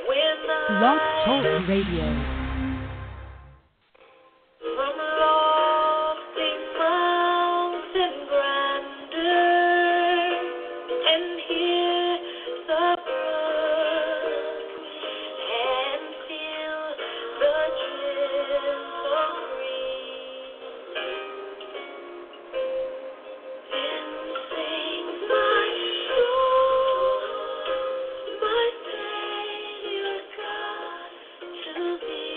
Blog Talk Radio. From lofty mountain grandeur, and hear the brook, and feel the gentle breeze. Then sings my soul, my Savior God, to thee.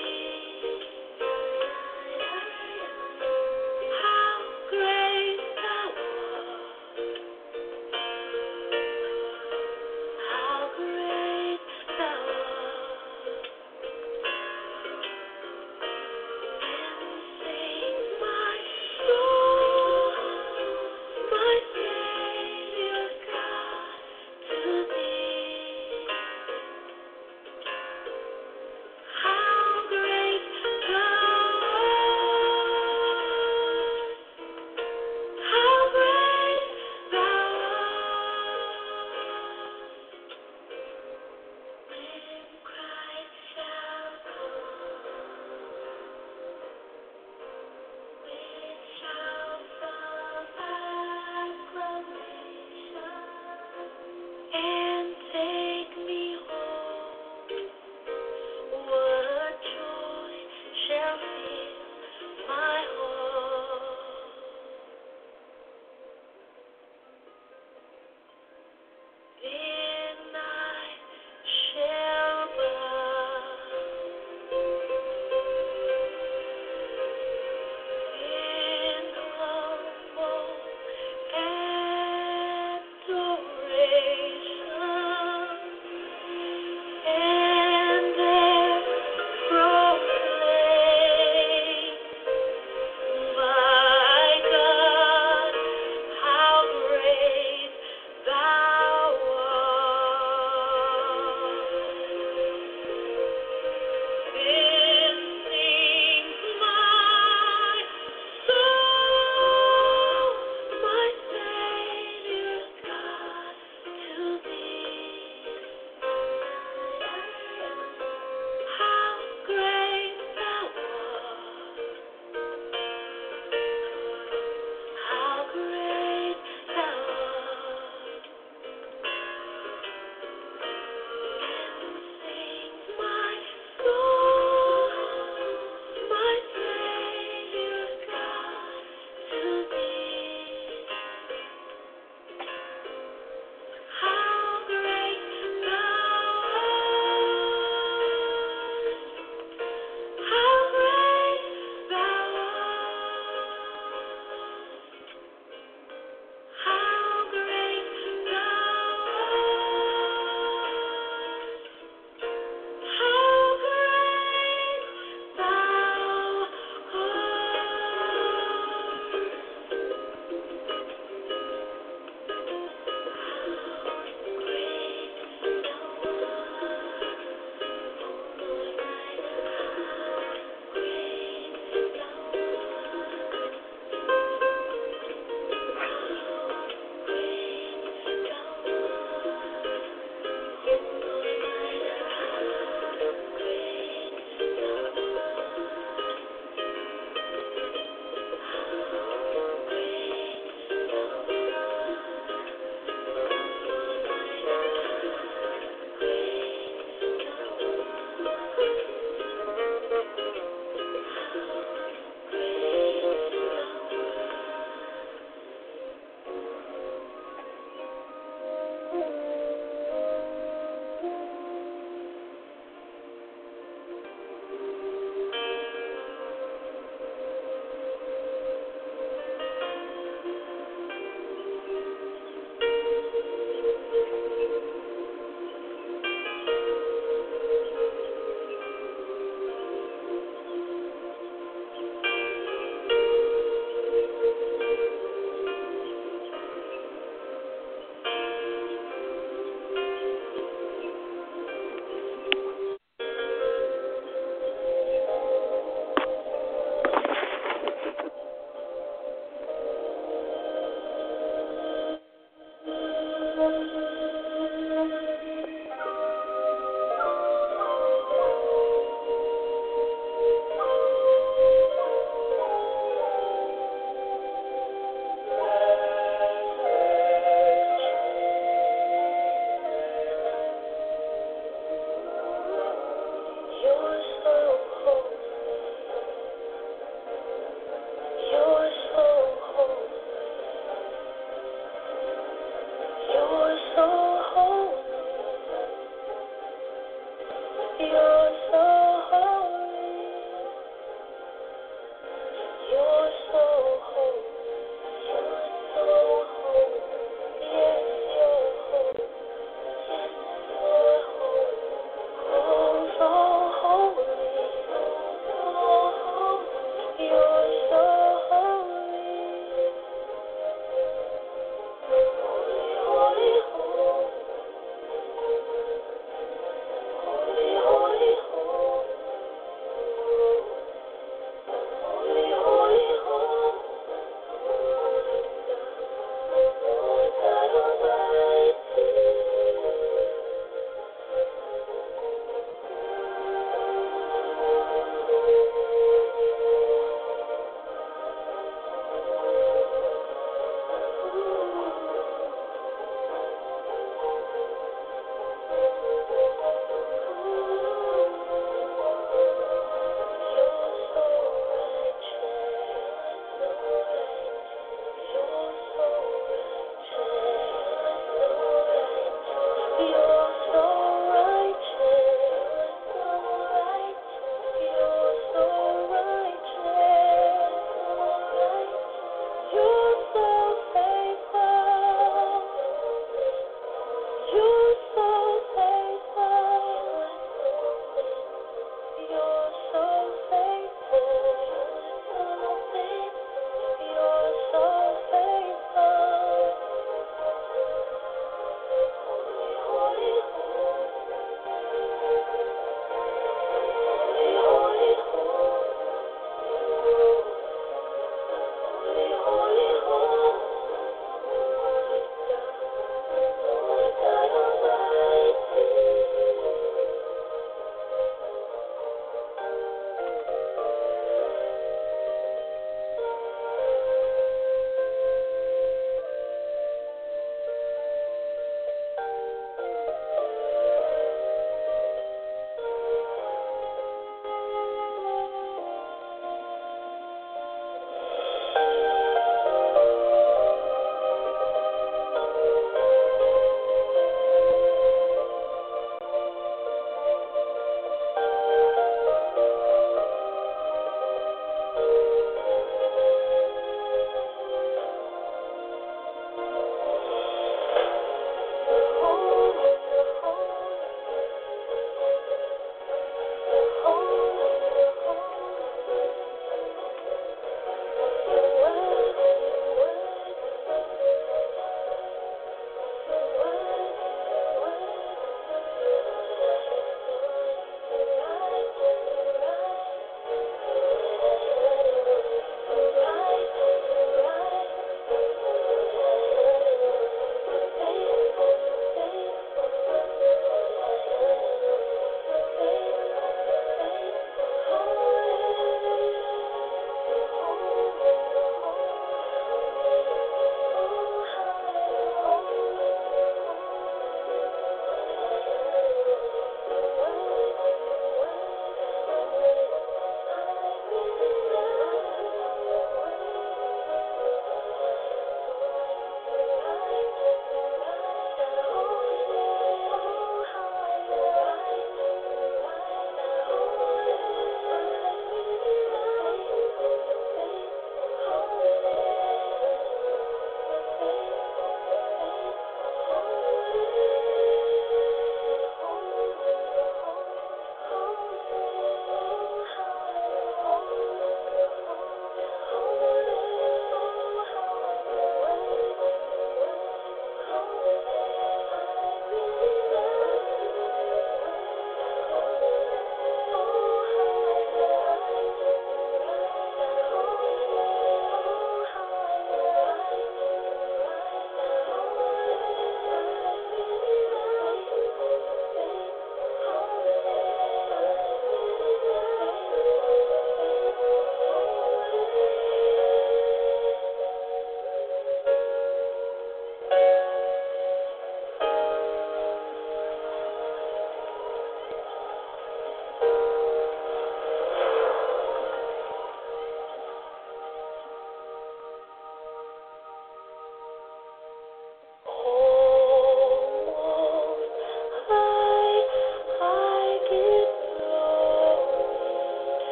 You're so holy. You're so holy. You're so holy. Yes, you're holy. Yes, you're holy. Oh, so holy. So holy. You're so holy. Holy, holy, holy. Holy, holy,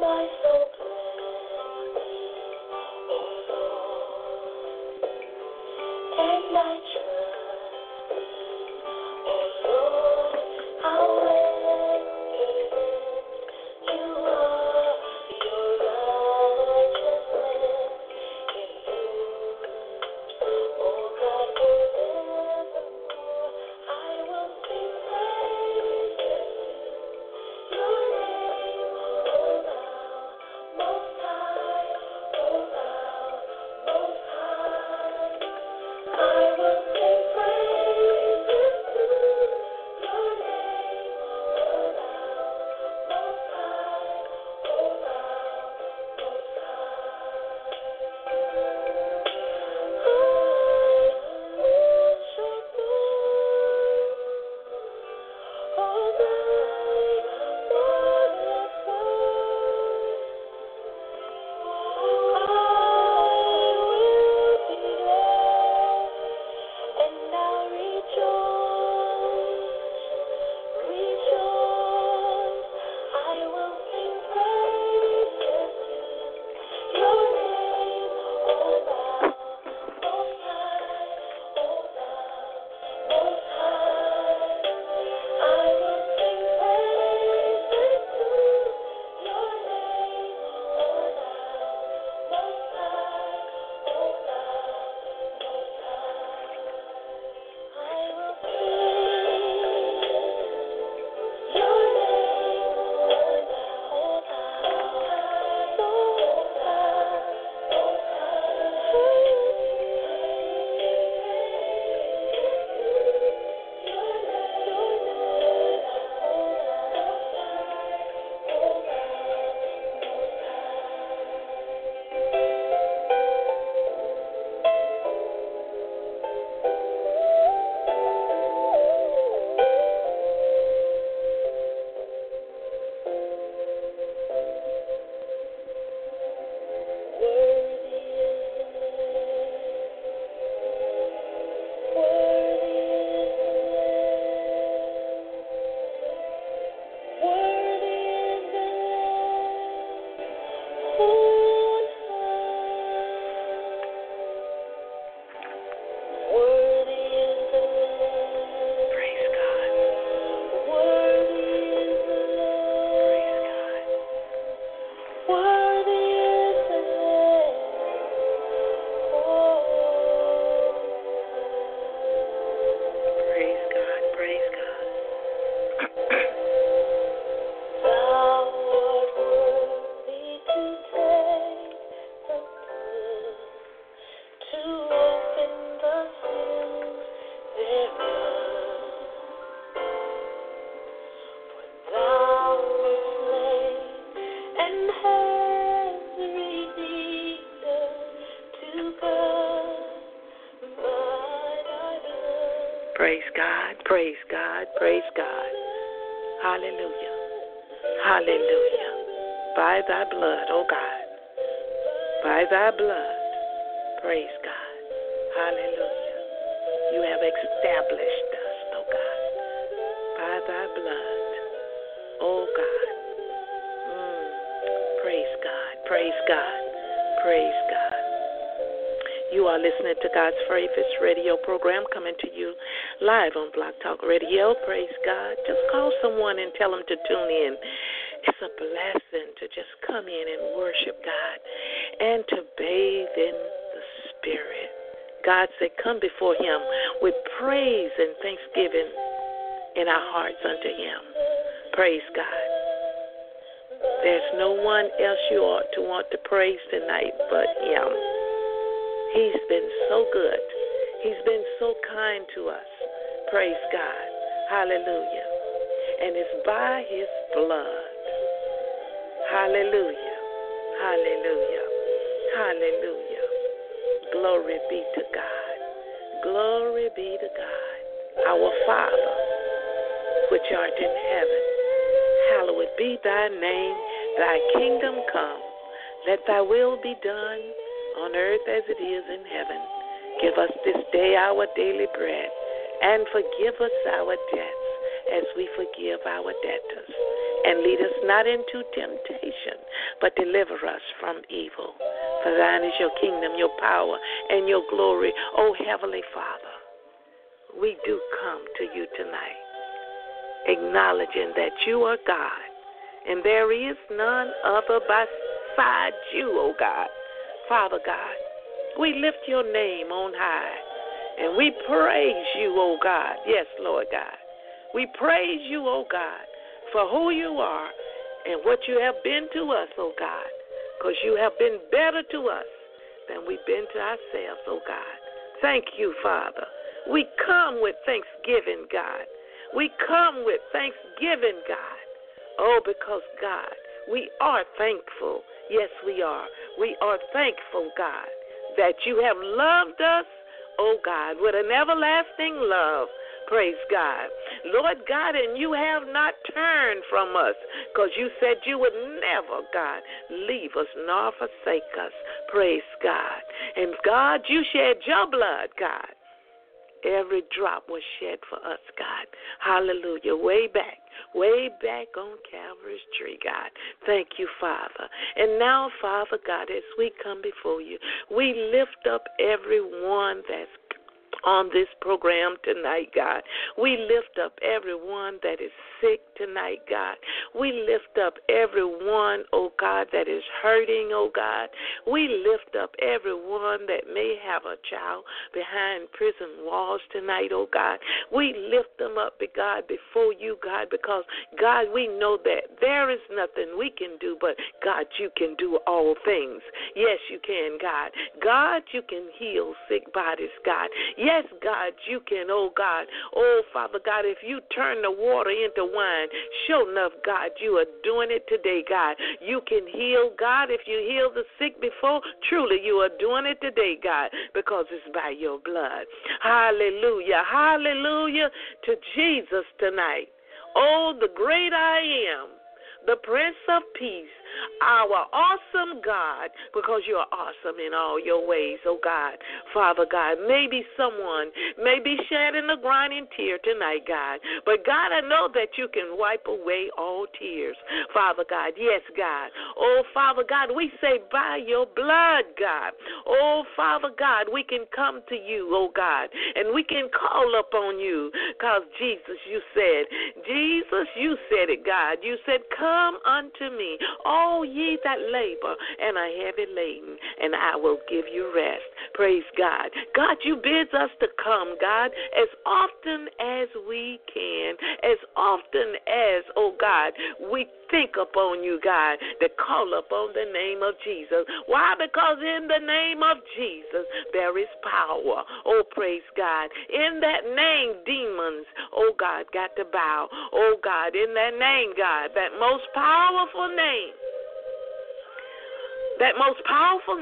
my soul bless thee, O Lord, and I trust thee, O Lord, how excellent you are, your righteousness endures. Oh God, forevermore, I will sing praises to your name, O thou most high, O thou most high. I will sing praises to your name, O thou most high, O thou most and now rejoice, I will sing praises to your name, O thou most high, O thou most high. I will sing praises to your name, O thou most high, O thou most high. I will sing your name, O thou most high, most Praise God. Worthy is the Lamb. Worthy is the Lamb. Praise God. Praise God. Thou art worthy to take the book, to open the seals thereof. Thou wast slain and hast redeemed us to God by thy blood. Praise God, praise God, praise God. Hallelujah, hallelujah. By thy blood, oh God, by thy blood, praise God. Hallelujah. You have established us, oh God, by thy blood, oh God. Praise God, praise God, praise God. You are listening to God's Favorite radio program coming to you live on Block Talk Radio. Praise God. Just call someone and tell them to tune in. It's a blessing to just come in and worship God and to bathe in the Spirit. God said, come before Him with praise and thanksgiving in our hearts unto Him. Praise God. There's no one else you ought to want to praise tonight but Him. He's been so good. He's been so kind to us. Praise God. Hallelujah. And it's by His blood. Hallelujah. Hallelujah. Hallelujah. Glory be to God. Glory be to God. Our Father, which art in heaven, hallowed be thy name. Thy kingdom come. Let thy will be done on earth as it is in heaven. Give us this day our daily bread, and forgive us our debts as we forgive our debtors. And lead us not into temptation, but deliver us from evil. For thine is your kingdom, your power, and your glory. O Heavenly Father, we do come to you tonight, acknowledging that you are God, and there is none other beside you, O God. Father God, we lift your name on high, and we praise you, O God. Yes, Lord God. We praise you, O God, for who you are and what you have been to us, O God, because you have been better to us than we've been to ourselves, O God. Thank you, Father. We come with thanksgiving, God. We come with thanksgiving, God. Oh, because, God, we are thankful. Yes, we are. We are thankful, God, that you have loved us, oh, God, with an everlasting love. Praise God. Lord God, and you have not turned from us, because you said you would never, God, leave us nor forsake us. Praise God. And God, you shed your blood, God. Every drop was shed for us, God. Hallelujah. Way back on Calvary's tree, God. Thank you, Father. And now, Father God, as we come before you, we lift up everyone that's on this program tonight, God. We lift up everyone that is sick tonight, God. We lift up everyone, oh God, that is hurting, oh God. We lift up everyone that may have a child behind prison walls tonight, oh God. We lift them up, God, before you, God, because, God, we know that there is nothing we can do, but, God, you can do all things. Yes, you can, God. God, you can heal sick bodies, God. Yes, God, you can, oh God. Oh, Father God, if you turn the water into wine, sure enough, God, you are doing it today, God. You can heal, God. If you healed the sick before, truly you are doing it today, God, because it's by your blood. Hallelujah. Hallelujah to Jesus tonight. Oh, the great I am, the Prince of Peace, our awesome God, because you are awesome in all your ways, oh God. Father God, maybe someone may be shedding a grinding tear tonight, God. But God, I know that you can wipe away all tears. Father God, yes, God. Oh, Father God, we say by your blood, God. Oh, Father God, we can come to you, oh God, and we can call upon you, because Jesus, you said it, God. You said, come unto me, all ye that labor and are heavy laden, and I will give you rest. Praise God. God, you bid us to come, God, as often as we can, as often as, oh God, we think upon you, God, to call upon the name of Jesus. Why? Because in the name of Jesus, there is power. Oh, praise God. In that name, demons, oh God, got to bow. Oh God, in that name, God, that most powerful name, that's most powerful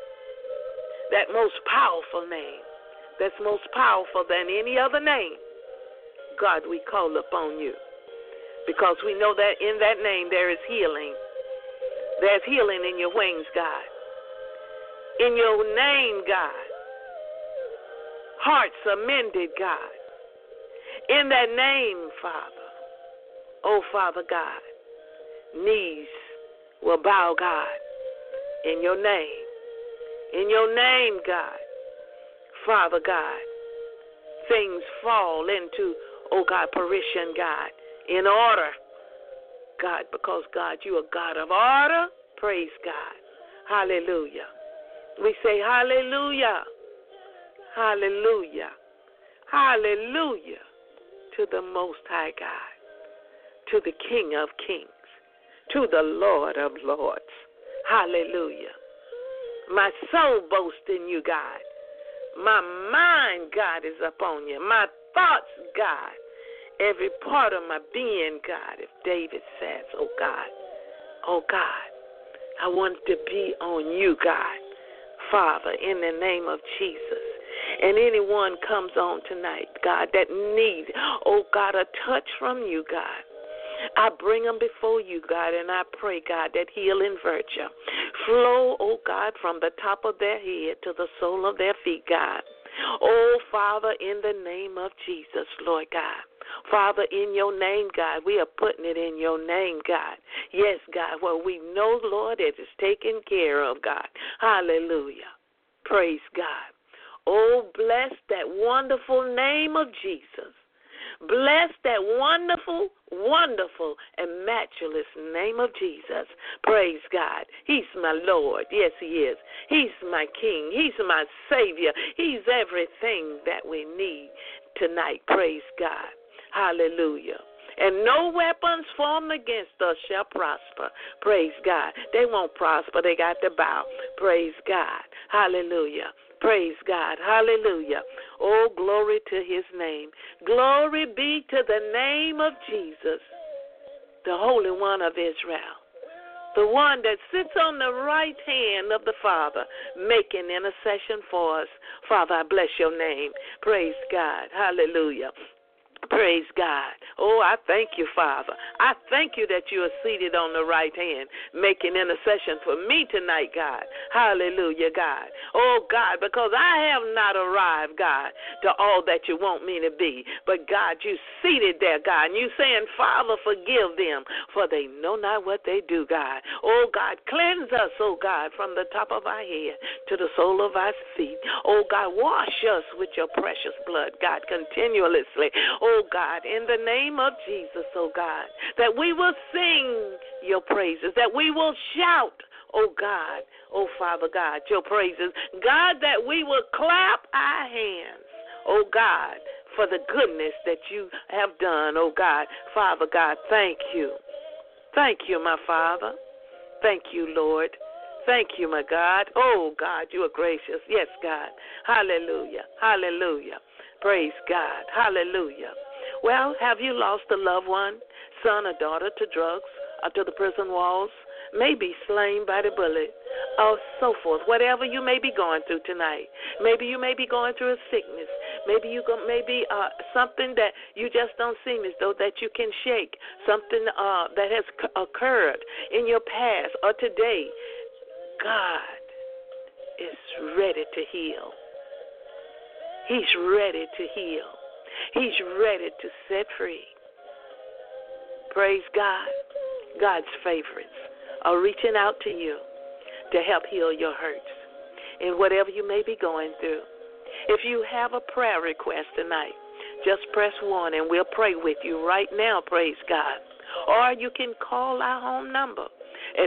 than any other name, God, we call upon you, because we know that in that name there is healing. There's healing in your wings, God. In your name, God, hearts are mended, God. In that name, Father, oh, Father God, knees will bow, God, in your name. In your name, God, Father God, things fall into, oh God, fruition, God, in order, God, because, God, you are God of order. Praise God. Hallelujah. We say hallelujah. Hallelujah. Hallelujah to the Most High God, to the King of Kings, to the Lord of Lords. Hallelujah. My soul boasts in you, God. My mind, God, is upon you. My thoughts, God, every part of my being, God, if David says, oh God, I want to be on you, God, Father, in the name of Jesus. And anyone comes on tonight, God, that needs, oh God, a touch from you, God, I bring them before you, God, and I pray, God, that healing virtue flow, oh God, from the top of their head to the sole of their feet, God. Oh, Father, in the name of Jesus, Lord God. Father, in your name, God, we are putting it in your name, God. Yes, God, well, we know, Lord, that it's taken care of, God. Hallelujah. Praise God. Oh, bless that wonderful name of Jesus. Bless that wonderful, wonderful, and matchless name of Jesus. Praise God. He's my Lord. Yes, he is. He's my King. He's my Savior. He's everything that we need tonight. Praise God. Hallelujah. And no weapons formed against us shall prosper. Praise God. They won't prosper. They got to bow. Praise God. Hallelujah. Praise God. Hallelujah. Oh, glory to his name. Glory be to the name of Jesus, the Holy One of Israel, the one that sits on the right hand of the Father, making intercession for us. Father, I bless your name. Praise God. Hallelujah. Praise God. Oh, I thank you, Father. I thank you that you are seated on the right hand, making intercession for me tonight, God. Hallelujah, God. Oh, God, because I have not arrived, God, to all that you want me to be. But, God, you seated there, God, and you saying, Father, forgive them, for they know not what they do, God. Oh, God, cleanse us, oh, God, from the top of our head to the sole of our feet. Oh, God, wash us with your precious blood, God, continuously. Oh, God, in the name of Jesus, oh, God, that we will sing your praises, that we will shout, oh, God, oh, Father God, your praises. God, that we will clap our hands, oh, God, for the goodness that you have done, oh, God. Father God, thank you. Thank you, my Father. Thank you, Lord. Thank you, my God. Oh, God, you are gracious. Yes, God. Hallelujah. Hallelujah. Praise God. Hallelujah. Well, have you lost a loved one, son or daughter to drugs or to the prison walls, maybe slain by the bullet, or so forth, whatever you may be going through tonight. Maybe you may be going through a sickness. Maybe you maybe something that you just don't seem as though that you can shake, something that has occurred in your past or today. God is ready to heal. He's ready to heal. He's ready to set free. Praise God. God's favorites are reaching out to you to help heal your hurts in whatever you may be going through. If you have a prayer request tonight, just press 1 and we'll pray with you right now, praise God. Or you can call our home number at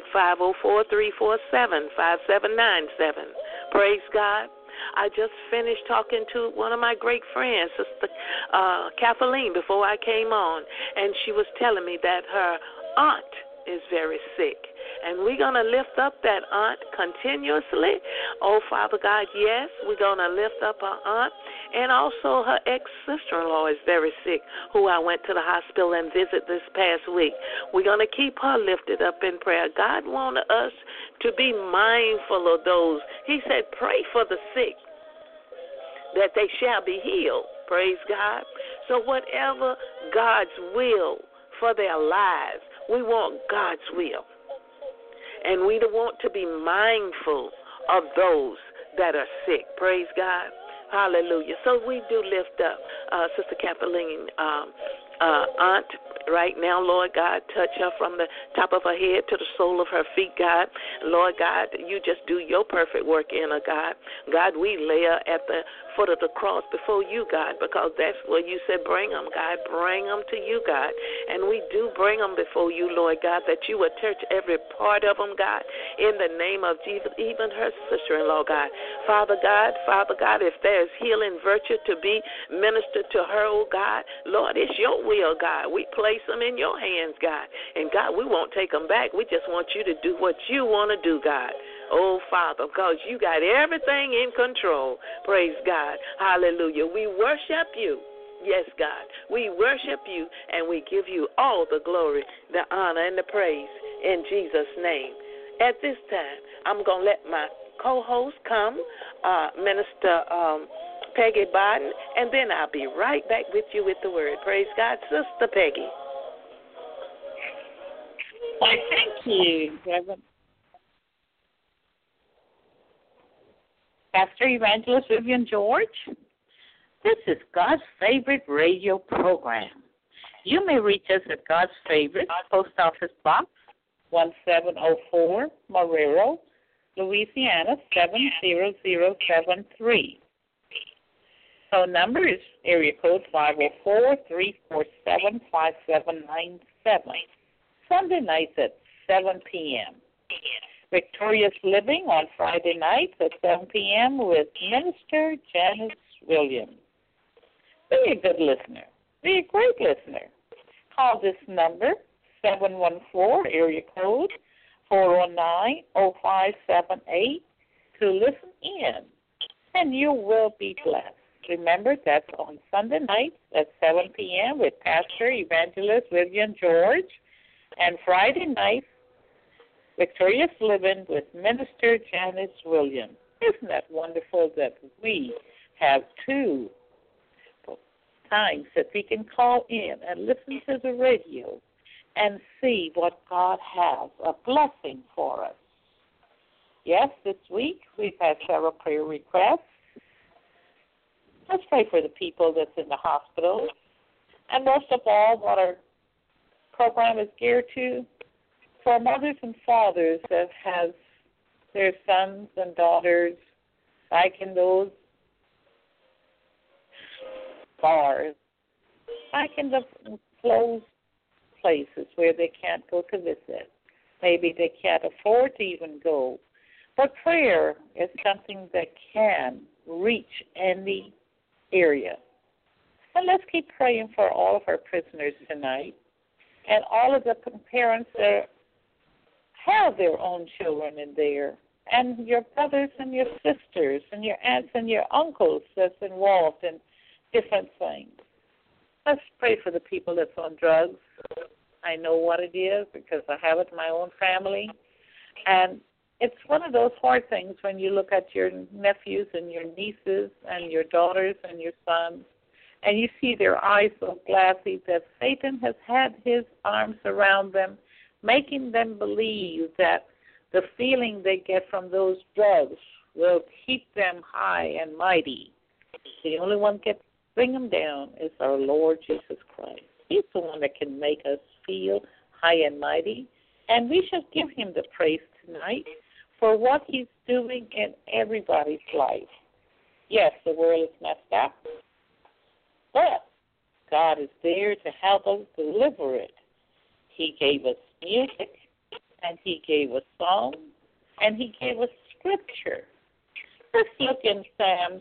504-347-5797. Praise God. I just finished talking to one of my great friends, Sister Kathleen, before I came on, and she was telling me that her aunt is very sick. And we're going to lift up that aunt continuously. Oh, Father God, yes, we're going to lift up her aunt. And also her ex-sister-in-law is very sick, who I went to the hospital and visited this past week. We're going to keep her lifted up in prayer. God wanted us to be mindful of those. He said, pray for the sick, that they shall be healed. Praise God. So whatever God's will for their lives, we want God's will. And we want to be mindful of those that are sick. Praise God. Hallelujah. So we do lift up Sister Kathleen, aunt, right now, Lord God. Touch her from the top of her head to the sole of her feet, God. Lord God, you just do your perfect work in her, God. God, we lay her at the foot of the cross before you, God, because that's where you said bring them, God. Bring them to you, God. And we do bring them before you, Lord God, that you would touch every part of them, God, in the name of Jesus, even her sister-in-law, God. Father God, if there's healing virtue to be ministered to her, oh God, Lord, it's your will, God. We place them in your hands, God. And God, we won't take them back. We just want you to do what you want to do, God. Oh, Father, because you got everything in control. Praise God. Hallelujah. We worship you. Yes, God. We worship you, and we give you all the glory, the honor, and the praise in Jesus' name. At this time, I'm going to let my co-host come, Minister Peggy Barton, and then I'll be right back with you with the word. Praise God. Sister Peggy. Thank you, Reverend Pastor Evangelist Vivian George. This is God's favorite radio program, You may reach us at God's Favorite, Post Office Box 1704, Marrero, Louisiana 70073. Phone number is area code 504-347-5797. Sunday nights at 7 p.m. Victorious Living on Friday nights at 7 p.m. with Minister Janice Williams. Be a good listener. Be a great listener. Call this number, 714, area code 409-0578, to listen in, and you will be blessed. Remember, that's on Sunday nights at 7 p.m. with Pastor Evangelist Vivian George, and Friday nights, Victorious Living with Minister Janice Williams. Isn't that wonderful that we have two times that we can call in and listen to the radio and see what God has, a blessing for us. Yes, this week we've had several prayer requests. Let's pray for the people that's in the hospital. And most of all, what our program is geared to, for mothers and fathers that have their sons and daughters back in those bars, back in the closed places where they can't go to visit. Maybe they can't afford to even go. But prayer is something that can reach any area. And let's keep praying for all of our prisoners tonight and all of the parents that have their own children in there, and your brothers and your sisters and your aunts and your uncles that's involved in different things. Let's pray for the people that's on drugs. I know what it is because I have it in my own family. And it's one of those hard things when you look at your nephews and your nieces and your daughters and your sons, and you see their eyes so glassy that Satan has had his arms around them, making them believe that the feeling they get from those drugs will keep them high and mighty. The only one that can bring them down is our Lord Jesus Christ. He's the one that can make us feel high and mighty, and we should give him the praise tonight for what he's doing in everybody's life. Yes, the world is messed up, but God is there to help us deliver it. He gave us music, and he gave us song, and he gave us scripture. Let's look in Psalms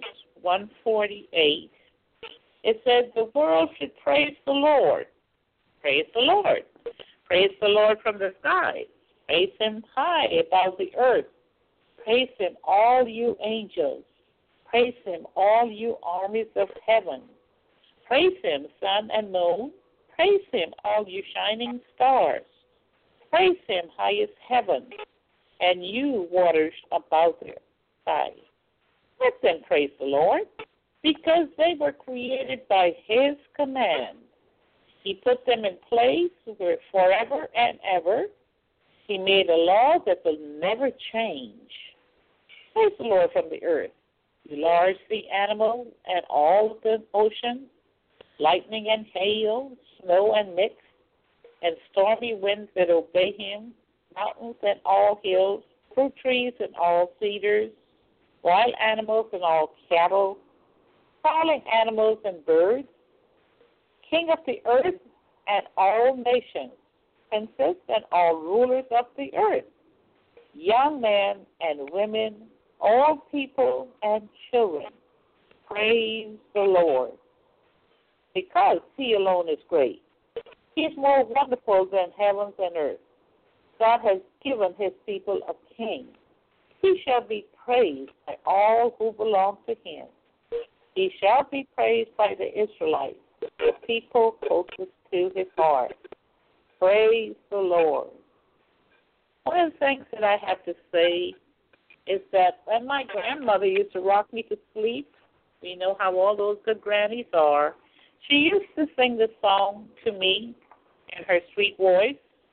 148. It says, the world should praise the Lord. Praise the Lord. Praise the Lord from the skies. Praise him high above the earth. Praise him, all you angels. Praise him, all you armies of heaven. Praise him, sun and moon. Praise him, all you shining stars. Praise him, highest heaven, and you waters above the sky. Let them praise the Lord, because they were created by his command. He put them in place where forever and ever. He made a law that will never change. Praise the Lord from the earth, you large sea animals and all of the ocean, lightning and hail, snow and mist, and stormy winds that obey him, mountains and all hills, fruit trees and all cedars, wild animals and all cattle, crawling animals and birds, king of the earth and all nations, princes and all rulers of the earth, young men and women, all people and children. Praise the Lord, because he alone is great. He's more wonderful than heavens and earth. God has given his people a king. He shall be praised by all who belong to him. He shall be praised by the Israelites, the people closest to his heart. Praise the Lord. One of the things that I have to say is that when my grandmother used to rock me to sleep, we know how all those good grannies are, she used to sing this song to me in her sweet voice.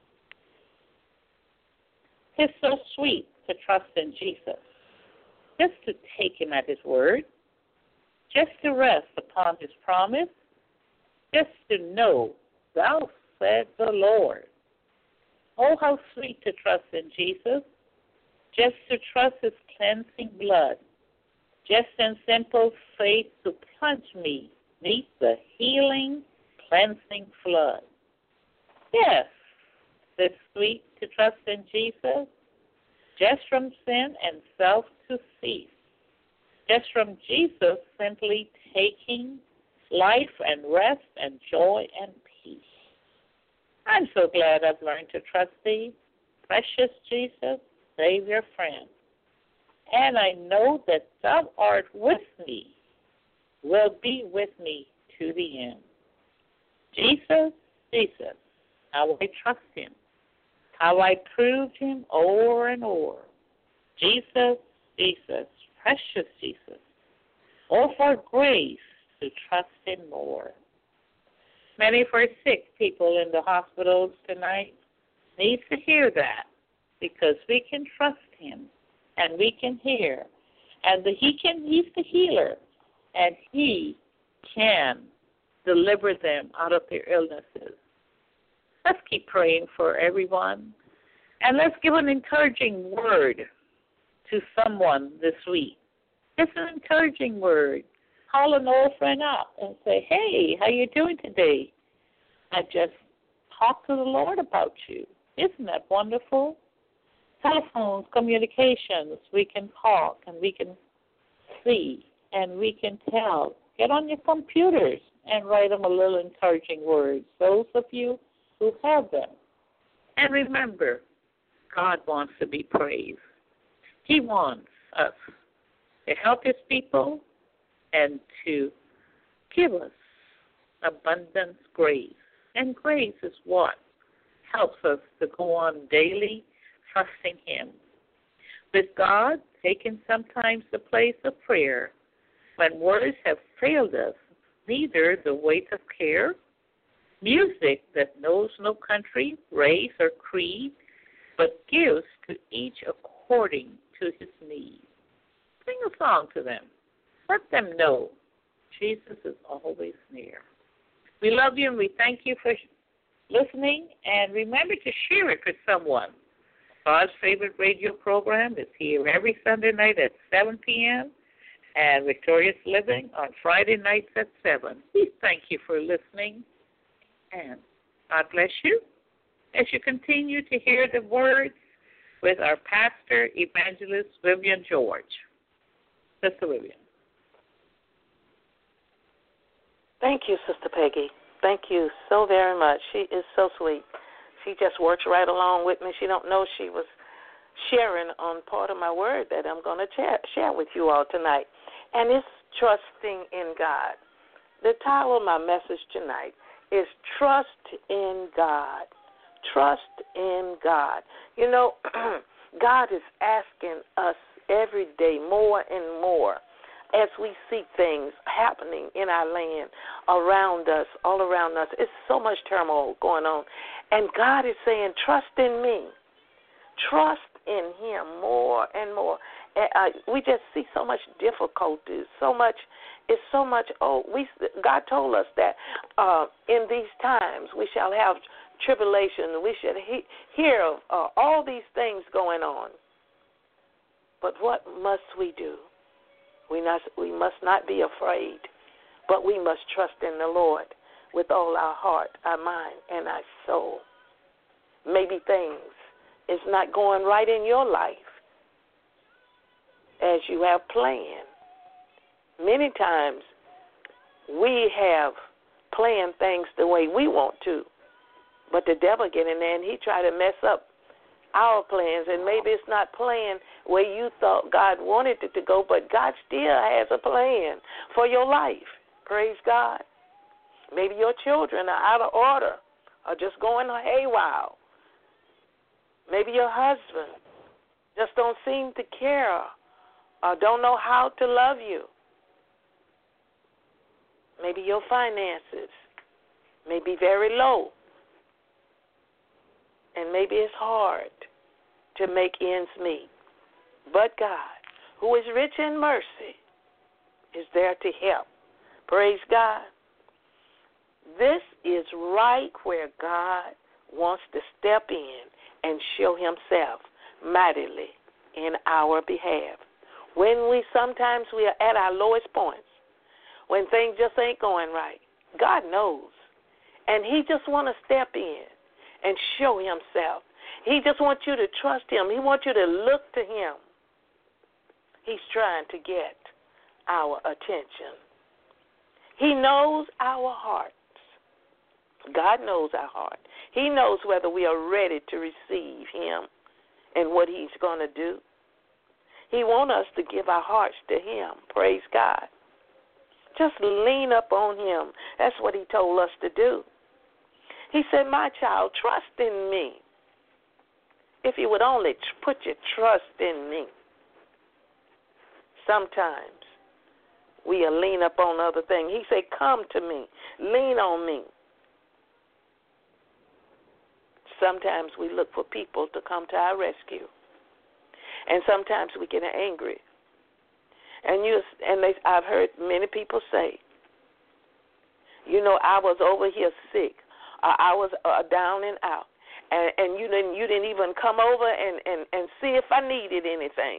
It's so sweet to trust in Jesus, just to take him at his word, just to rest upon his promise, just to know thus said the Lord. Oh, how sweet to trust in Jesus, just to trust his cleansing blood, just in simple faith to plunge me neath the healing, cleansing flood. Yes, it's sweet to trust in Jesus, just from sin and self to cease, just from Jesus simply taking life and rest and joy and peace. I'm so glad I've learned to trust thee, precious Jesus, Savior, friend. And I know that thou art with me, will be with me to the end. Jesus, Jesus, how I trust him, how I proved him o'er and o'er. Jesus, Jesus, precious Jesus, oh, for grace to trust him more. Many of our sick people in the hospitals tonight need to hear that, because we can trust him and we can hear, and he's the healer, and he can deliver them out of their illnesses. Let's keep praying for everyone, and let's give an encouraging word to someone this week. Just an encouraging word. Call an old friend up and say, hey, how you doing today? I just talked to the Lord about you. Isn't that wonderful? Telephones, communications, we can talk and we can see and we can tell. Get on your computers and write them a little encouraging words, those of you who have them. And remember, God wants to be praised. He wants us to help his people and to give us abundant grace. And grace is what helps us to go on daily trusting him. With God, taking sometimes the place of prayer, when words have failed us, neither the weight of care, music that knows no country, race, or creed, but gives to each according to his need. Sing a song to them. Let them know Jesus is always near. We love you and we thank you for listening. And remember to share it with someone. God's favorite radio program is here every Sunday night at 7 p.m. and Victorious Living on Friday nights at 7. We thank you for listening. And God bless you as you continue to hear the words with our pastor, evangelist, Vivian George. Sister Vivian. Thank you, Sister Peggy. Thank you so very much. She is so sweet. She just works right along with me. She don't know she was sharing on part of my word that I'm going to share with you all tonight. And it's trusting in God. The title of my message tonight is Trust in God. Trust in God. You know, God is asking us every day more and more as we see things happening in our land, around us, all around us. It's so much turmoil going on. And God is saying, trust in me. Trust in him more and more. We just see so much difficulties, God told us that in these times we shall have tribulation. We should hear of all these things going on. But what must we do? We must not be afraid, but we must trust in the Lord with all our heart, our mind, and our soul. Maybe things is not going right in your life as you have planned. Many times we have planned things the way we want to, but the devil get in there and he try to mess up our plans, and maybe it's not planned where you thought God wanted it to go, but God still has a plan for your life. Praise God. Maybe your children are out of order or just going haywire. Maybe your husband just don't seem to care or don't know how to love you. Maybe your finances may be very low. And maybe it's hard to make ends meet. But God, who is rich in mercy, is there to help. Praise God. This is right where God wants to step in and show himself mightily in our behalf. When sometimes we are at our lowest points, when things just ain't going right, God knows. And he just want to step in and show himself. He just wants you to trust him. He wants you to look to him. He's trying to get our attention. He knows our hearts. God knows our heart. He knows whether we are ready to receive him and what he's going to do. He wants us to give our hearts to him. Praise God. Just lean up on him. That's what he told us to do. He said, my child, trust in me. If you would only put your trust in me. Sometimes we'll lean up on other things. He said, come to me. Lean on me. Sometimes we look for people to come to our rescue. And sometimes we get angry. I've heard many people say, I was over here sick. I was down and out. And you didn't even come over and see if I needed anything.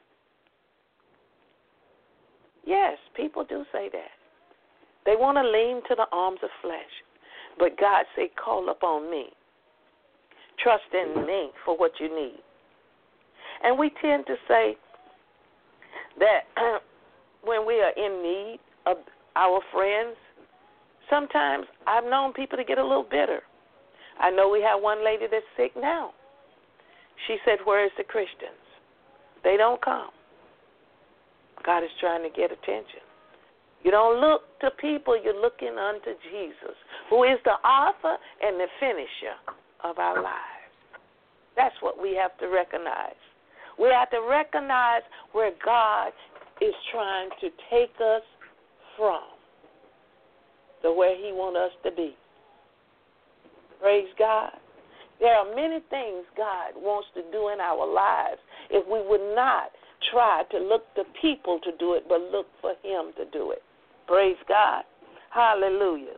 Yes, people do say that. They want to lean to the arms of flesh. But God said, call upon me. Trust in me for what you need. And we tend to say that when we are in need of our friends, sometimes I've known people to get a little bitter. I know we have one lady that's sick now. She said, where is the Christians? They don't come. God is trying to get attention. You don't look to people, you're looking unto Jesus, who is the author and the finisher of our lives. That's what we have to recognize. We have to recognize where God is trying to take us from, to where he wants us to be. Praise God. There are many things God wants to do in our lives if we would not try to look to people to do it, but look for him to do it. Praise God. Hallelujah.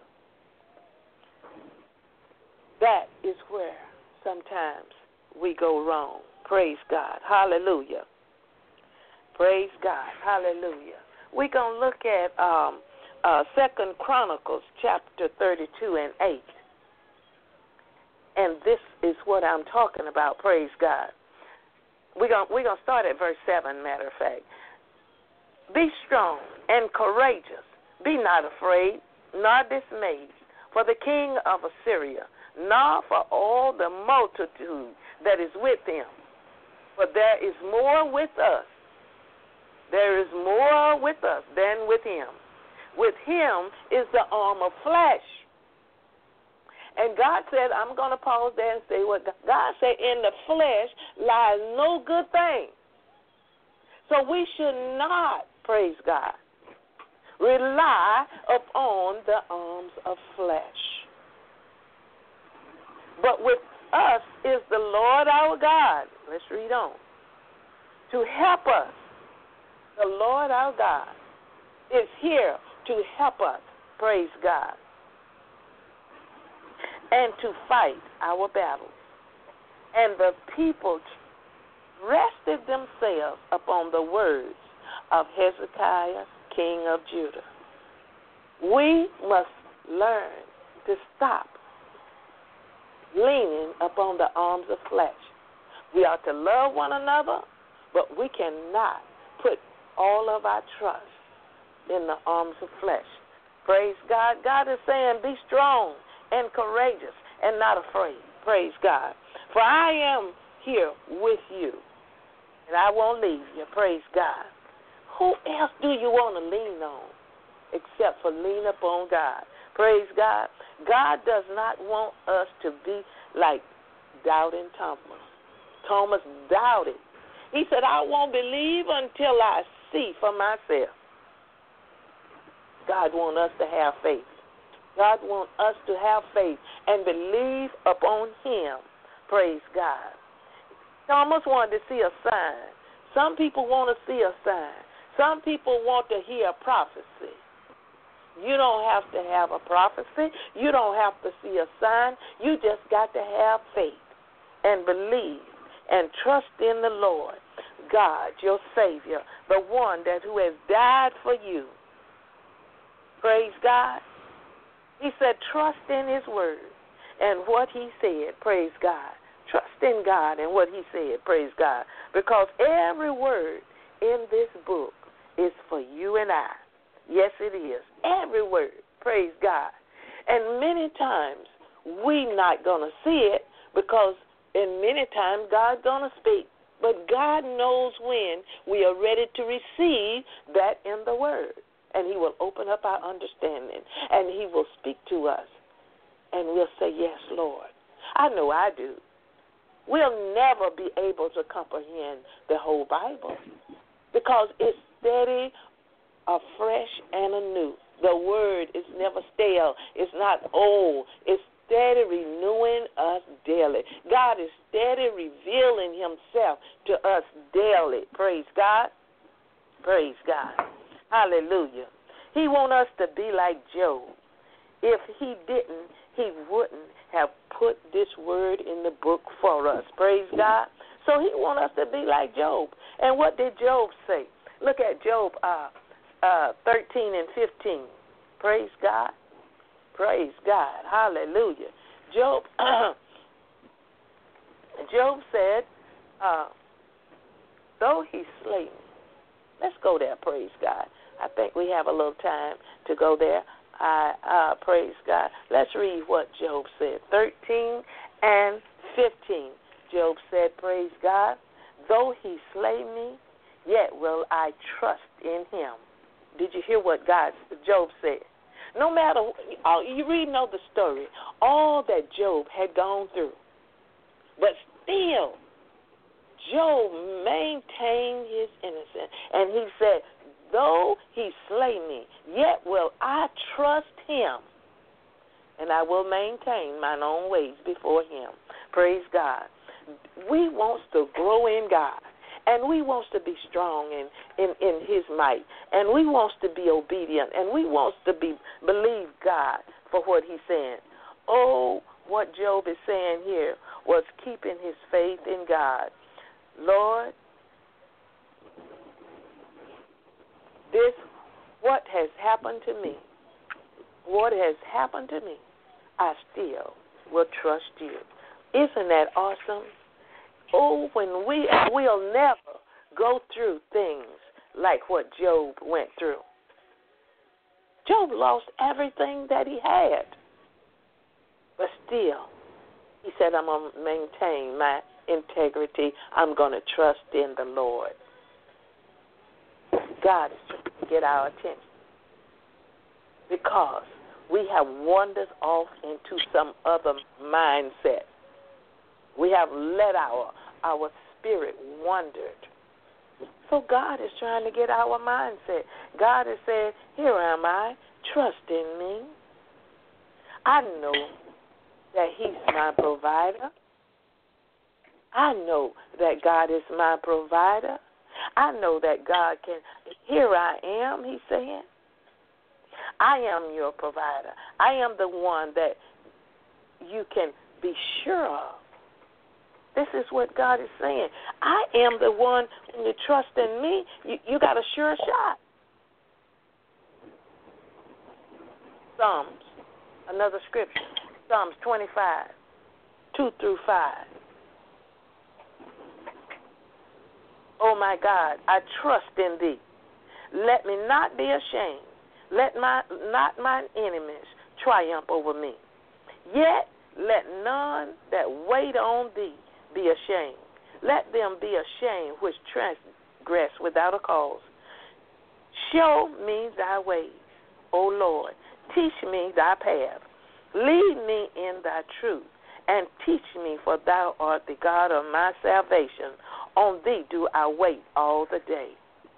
That is where sometimes we go wrong. Praise God. Hallelujah. Praise God. Hallelujah. We're going to look at 2 Chronicles chapter 32 and 8. And this is what I'm talking about. Praise God. We're going to start at verse 7, matter of fact. Be strong and courageous. Be not afraid, nor dismayed, for the king of Assyria, nor for all the multitude that is with him. For there is more with us. There is more with us than with him. With him is the arm of flesh. And God said, I'm going to pause there and say what God said, in the flesh lies no good thing. So we should not, praise God, rely upon the arms of flesh. But with us is the Lord our God. Let's read on. To help us. The Lord our God is here to help us, praise God, and to fight our battles. And the people rested themselves upon the words of Hezekiah, king of Judah. We must learn to stop leaning upon the arms of flesh. We ought to love one another, but we cannot put all of our trust in the arms of flesh. Praise God. God is saying, be strong and courageous and not afraid. Praise God. For I am here with you, and I won't leave you. Praise God. Who else do you want to lean on except for lean upon God? Praise God. God does not want us to be like doubting Thomas. Thomas doubted. He said, I won't believe until I see for myself. God wants us to have faith. God wants us to have faith and believe upon him. Praise God. Thomas wanted to see a sign. Some people want to see a sign. Some people want to hear prophecy. You don't have to have a prophecy. You don't have to see a sign. You just got to have faith and believe and trust in the Lord, God, your Savior, the one who has died for you. Praise God. He said, trust in his word and what he said. Praise God. Trust in God and what he said. Praise God. Because every word in this book is for you and I. Yes, it is. Every word. Praise God. And many times we're not going to see it because in many times God's going to speak. But God knows when we are ready to receive that in the word. And he will open up our understanding. And he will speak to us. And we'll say, yes, Lord. I know I do. We'll never be able to comprehend the whole Bible because it's steady, afresh, and anew. The word is never stale. It's not old. It's steady renewing us daily. God is steady revealing himself to us daily. Praise God. Praise God. Hallelujah. He wants us to be like Job. If he didn't, he wouldn't have put this word in the book for us. Praise God. So he wants us to be like Job. And what did Job say? Look at Job 13 and 15. Praise God. Praise God. Hallelujah. Job said, though he slay me. Let's go there, praise God. I think we have a little time to go there. Praise God. Let's read what Job said. 13 and 15. Job said, praise God, though he slay me, yet will I trust in him. Did you hear what Job said? No matter, you read the story, all that Job had gone through. But still, Job maintained his innocence. And he said, though he slay me, yet will I trust him, and I will maintain mine own ways before him. Praise God. We want to grow in God, and we want to be strong in his might, and we want to be obedient, and we want to believe God for what he's saying. Oh, what Job is saying here was keeping his faith in God. Lord, what has happened to me, I still will trust you. Isn't that awesome? Oh, when we'll never go through things like what Job went through. Job lost everything that he had. But still, he said, I'm going to maintain my integrity. I'm going to trust in the Lord. God is trying to get our attention because we have wandered off into some other mindset. We have let our spirit wandered. So God is trying to get our mindset. God is saying, here am I, trust in me. I know that he's my provider. I know that God is my provider. I know that God can, here I am, he's saying. I am your provider. I am the one that you can be sure of. This is what God is saying. I am the one, when you trust in me, you got a sure shot. Psalms, another scripture, Psalms 25, 2 through 5. Oh, my God, I trust in thee. Let me not be ashamed. Let not mine enemies triumph over me. Yet let none that wait on thee be ashamed. Let them be ashamed which transgress without a cause. Show me thy ways, O Lord. Teach me thy path. Lead me in thy truth, and teach me, for thou art the God of my salvation. On thee do I wait all the day.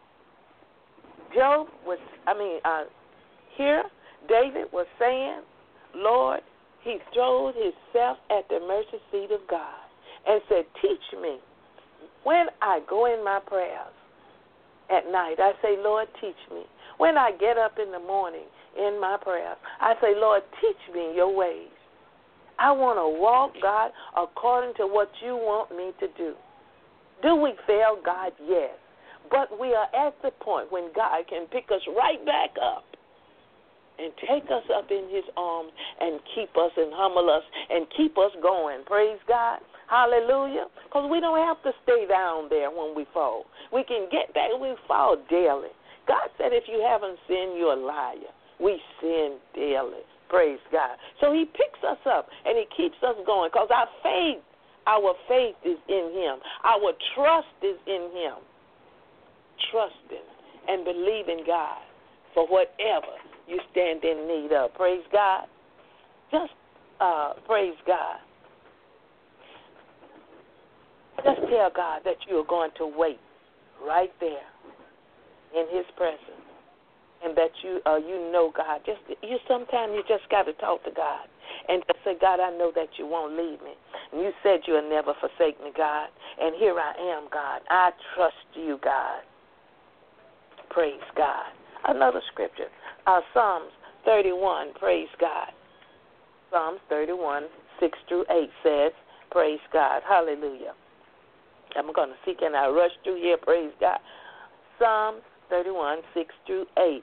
Here David was saying, Lord, he throws himself at the mercy seat of God and said, teach me. When I go in my prayers at night, I say, Lord, teach me. When I get up in the morning, in my prayers. I say, Lord, teach me your ways. I want to walk, God, according to what you want me to do. Do we fail, God? Yes. But we are at the point when God can pick us right back up and take us up in his arms and keep us and humble us and keep us going. Praise God. Hallelujah. Because we don't have to stay down there when we fall. We can get back. We fall daily. God said if you haven't sinned, you're a liar. We sin daily. Praise God. So he picks us up and he keeps us going because our faith is in him. Our trust is in him. Trust him and believe in God for whatever you stand in need of. Praise God. Just praise God. Just tell God that you are going to wait right there in his presence, and that you know God. Sometimes you just got to talk to God and just say, God, I know that you won't leave me. And you said you'll never forsake me, God. And here I am, God. I trust you, God. Praise God. Another scripture, Psalms 31, praise God. Psalms 31, 6 through 8 says, praise God. Hallelujah. I'm going to see, can I rush through here? Praise God. Psalms 31, 6 through 8.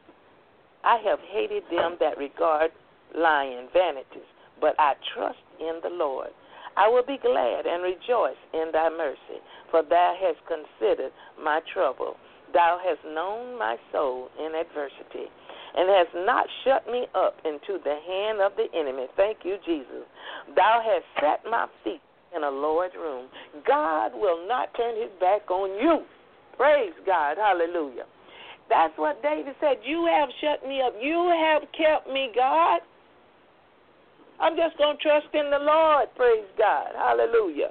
I have hated them that regard lying, vanities, but I trust in the Lord. I will be glad and rejoice in thy mercy, for thou hast considered my trouble. Thou hast known my soul in adversity, and hast not shut me up into the hand of the enemy. Thank you, Jesus. Thou hast set my feet in a lowered room. God will not turn his back on you. Praise God. Hallelujah. That's what David said. You have shut me up. You have kept me, God. I'm just going to trust in the Lord. Praise God. Hallelujah.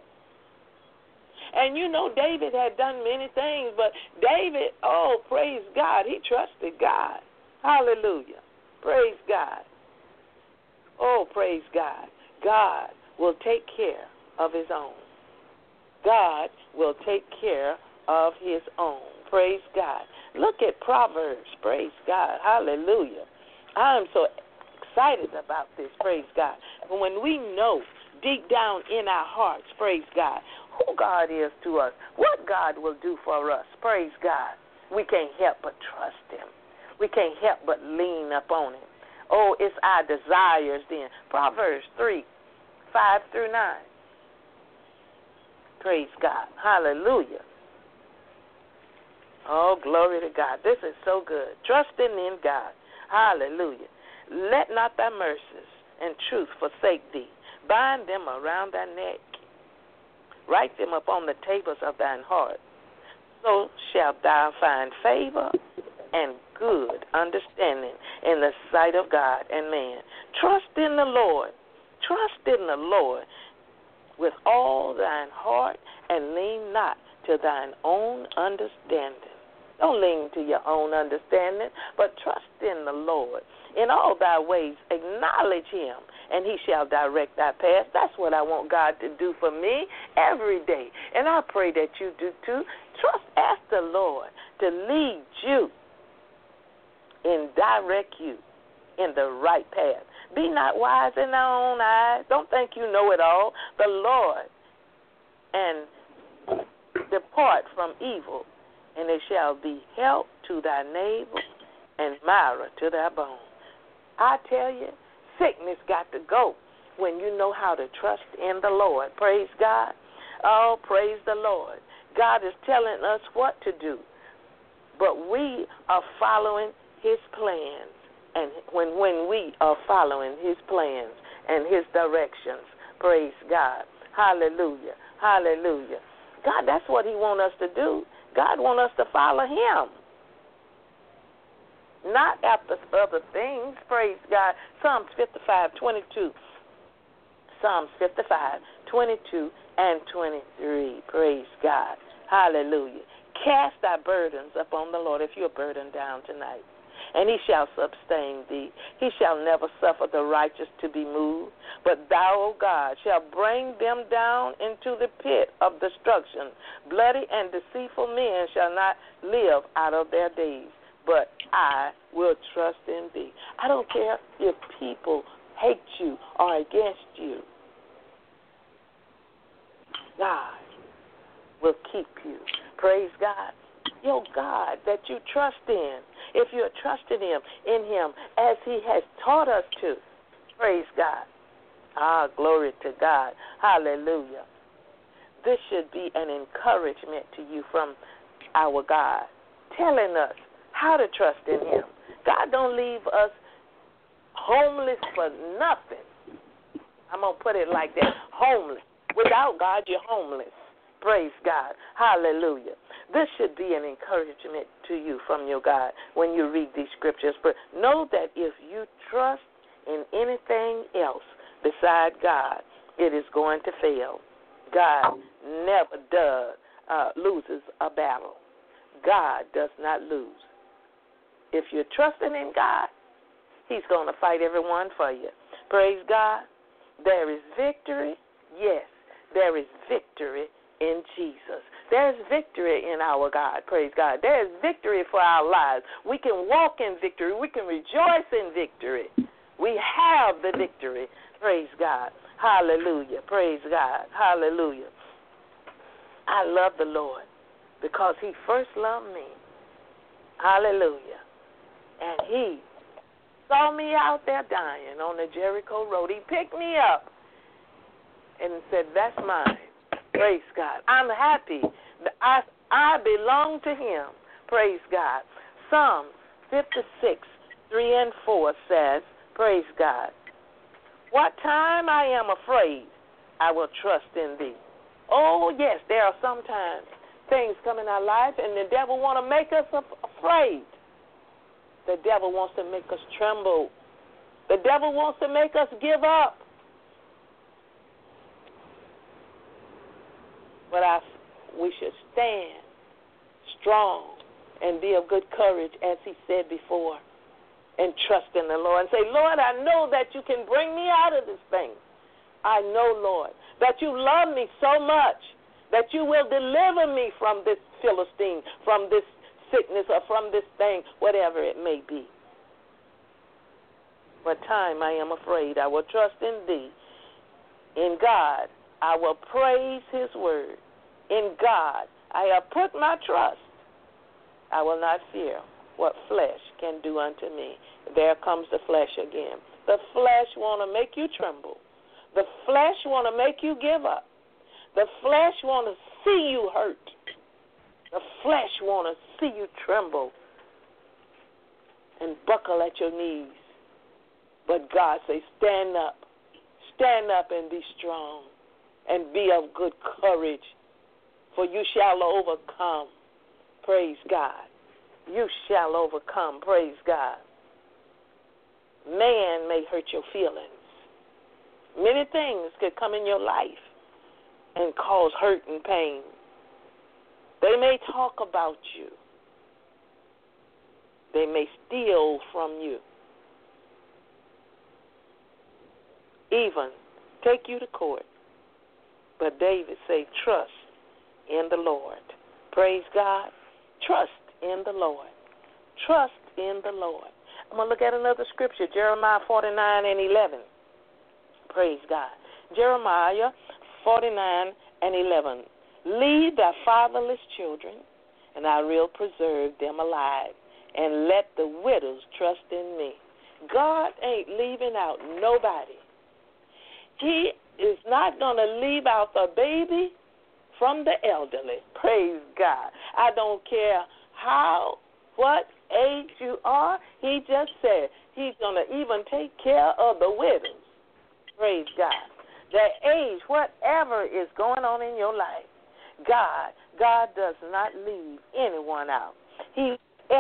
And you know, David had done many things, but David, praise God, he trusted God. Hallelujah. Praise God. Oh, praise God. God will take care of his own. God will take care of his own. Praise God. Look at Proverbs. Praise God. Hallelujah. I'm so excited about this. Praise God. And when we know deep down in our hearts, praise God, who God is to us, what God will do for us, praise God, we can't help but trust him. We can't help but lean up on him. Oh, it's our desires then. Proverbs 3, 5 through 9. Praise God. Hallelujah. Oh, glory to God. This is so good. Trusting in God. Hallelujah. Let not thy mercies and truth forsake thee. Bind them around thy neck. Write them upon the tables of thine heart. So shalt thou find favor and good understanding in the sight of God and man. Trust in the Lord. Trust in the Lord with all thine heart, and lean not to thine own understanding. Don't lean to your own understanding, but trust in the Lord. In all thy ways acknowledge him, and he shall direct thy path. That's what I want God to do for me every day. And I pray that you do too. Ask the Lord to lead you and direct you in the right path. Be not wise in thy own eyes. Don't think you know it all. The Lord, and depart from evil, and it shall be help to thy neighbor and marrow to thy bone. I tell you, sickness got to go when you know how to trust in the Lord. Praise God. Oh, praise the Lord. God is telling us what to do, but we are following his plans. And when we are following his plans and his directions, praise God. Hallelujah. Hallelujah. God, that's what he wants us to do. God wants us to follow him, not after other things. Praise God. Psalms 55, 22. Psalms 55, 22 and 23. Praise God. Hallelujah. Cast thy burdens upon the Lord if you're burdened down tonight, and he shall sustain thee. He shall never suffer the righteous to be moved, but thou, O God, shalt bring them down into the pit of destruction. Bloody and deceitful men shall not live out of their days. but I will trust in thee. I don't care if people hate you or against you. God will keep you. Praise God. Your God that you trust in, if you're trusting in him as he has taught us to. Praise God. Glory to God. Hallelujah. This should be an encouragement to you from our God, telling us how to trust in him. God don't leave us homeless for nothing. I'm going to put it like that, homeless. Without God, you're homeless. Praise God. Hallelujah. This should be an encouragement to you from your God when you read these scriptures. But know that if you trust in anything else beside God, it is going to fail. God never loses a battle. God does not lose. If you're trusting in God, he's going to fight everyone for you. Praise God. There is victory. Yes, there is victory in Jesus. There's victory in our God. Praise God. There is victory for our lives. We can walk in victory. We can rejoice in victory. We have the victory. Praise God. Hallelujah. Praise God. Hallelujah. I love the Lord because he first loved me. Hallelujah. And he saw me out there dying on the Jericho road. He picked me up and said, that's mine. Praise God. I'm happy that I belong to him. Praise God. Psalm 56, 3 and 4 says, praise God, what time I am afraid, I will trust in thee. Oh, yes, there are sometimes things come in our life and the devil want to make us afraid. The devil wants to make us tremble. The devil wants to make us give up. But we should stand strong and be of good courage, as he said before, and trust in the Lord. And say, Lord, I know that you can bring me out of this thing. I know, Lord, that you love me so much that you will deliver me from this Philistine, from this sickness, or from this thing, whatever it may be. What time I am afraid, I will trust in thee. In God, I will praise his word. In God, I have put my trust. I will not fear what flesh can do unto me. There comes the flesh again. The flesh want to make you tremble. The flesh want to make you give up. The flesh want to see you hurt. The flesh want to see you tremble and buckle at your knees. But God says, stand up. Stand up and be strong and be of good courage, for you shall overcome. Praise God. You shall overcome. Praise God. Man may hurt your feelings. Many things could come in your life and cause hurt and pain. They may talk about you. They may steal from you. Even take you to court. But David said, trust in the Lord. Praise God. Trust in the Lord. Trust in the Lord. I'm going to look at another scripture, Jeremiah 49 and 11. Praise God. Jeremiah 49 and 11. Lead thy fatherless children, and I will preserve them alive, and let the widows trust in me. God ain't leaving out nobody. He is not going to leave out the baby from the elderly. Praise God. I don't care what age you are. He just said he's going to even take care of the widows. Praise God. Their age, whatever is going on in your life, God does not leave anyone out. He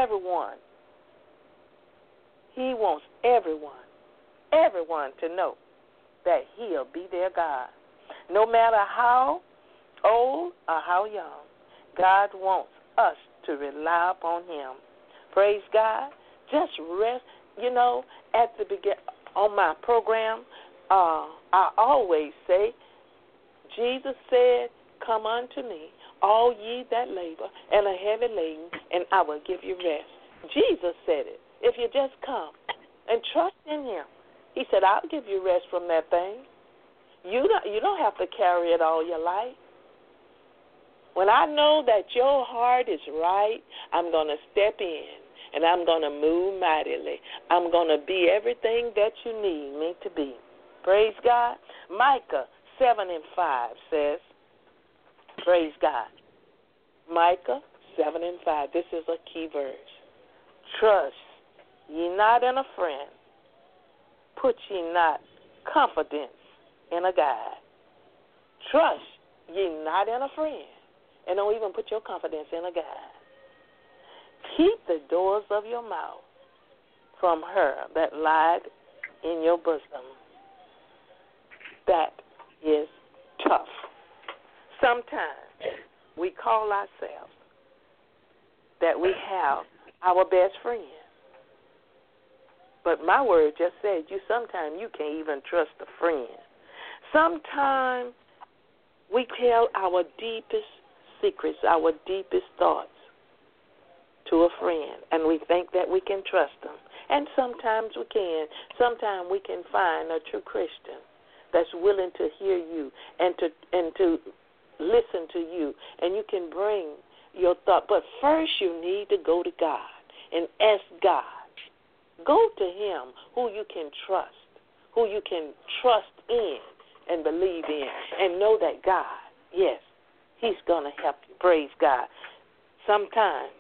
wants everyone to know that he'll be their God. No matter how old or how young, God wants us to rely upon him. Praise God. Just rest. At the beginning on my program, I always say, Jesus said, come unto me, all ye that labor and are heavy laden, and I will give you rest. Jesus said it. If you just come and trust in him, he said, I'll give you rest from that thing. You don't have to carry it all your life. When I know that your heart is right, I'm going to step in and I'm going to move mightily. I'm going to be everything that you need me to be. Praise God. Micah 7:5 says, praise God. Micah 7:5. This is a key verse. Trust ye not in a friend. Put ye not confidence in a guide. Trust ye not in a friend. And don't even put your confidence in a guide. Keep the doors of your mouth from her that lied in your bosom. That is tough. Sometimes we call ourselves that we have our best friend. But my word just said sometimes you can't even trust a friend. Sometimes we tell our deepest secrets, our deepest thoughts to a friend, and we think that we can trust them. And sometimes we can. Sometimes we can find a true Christian that's willing to hear you and to listen to you, and you can bring your thought. But first you need to go to God and ask God. Go to him who you can trust, who you can trust in and believe in, and know that God, yes, he's going to help you. Praise God. Sometimes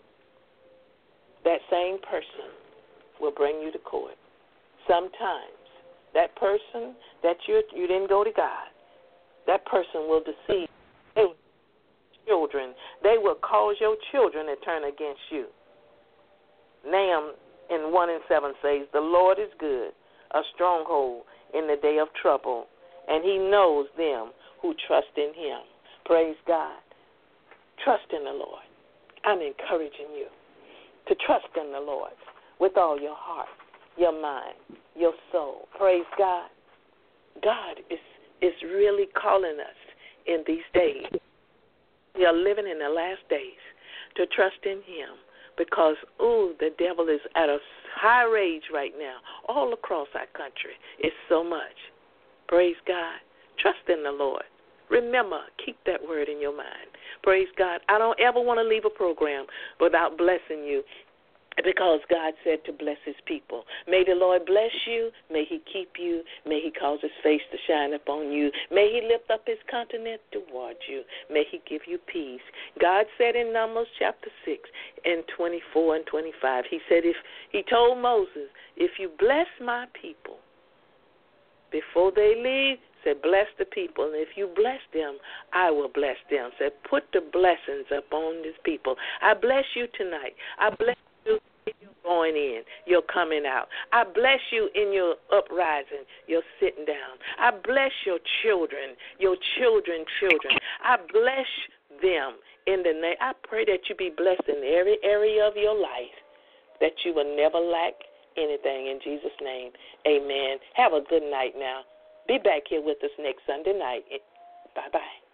that same person will bring you to court. Sometimes that person that you didn't go to God, that person will deceive your children. They will cause your children to turn against you. Nahum in 1:7 says, the Lord is good, a stronghold in the day of trouble, and he knows them who trust in him. Praise God. Trust in the Lord. I'm encouraging you to trust in the Lord with all your heart, your mind, your soul. Praise God. God is really calling us in these days. We are living in the last days to trust in him because, the devil is at a high rage right now all across our country. It's so much. Praise God. Trust in the Lord. Remember, keep that word in your mind. Praise God. I don't ever want to leave a program without blessing you because God said to bless his people. May the Lord bless you. May he keep you. May he cause his face to shine upon you. May he lift up his countenance towards you. May he give you peace. God said in Numbers chapter 6 and 24 and 25, he said, he told Moses, if you bless my people before they leave, said, bless the people. And if you bless them, I will bless them. Said, put the blessings upon these people. I bless you tonight. I bless you in your going in, your coming out. I bless you in your uprising, your sitting down. I bless your children, your children. I bless them in the name. I pray that you be blessed in every area of your life, that you will never lack anything in Jesus' name. Amen. Have a good night now. Be back here with us next Sunday night. Bye-bye.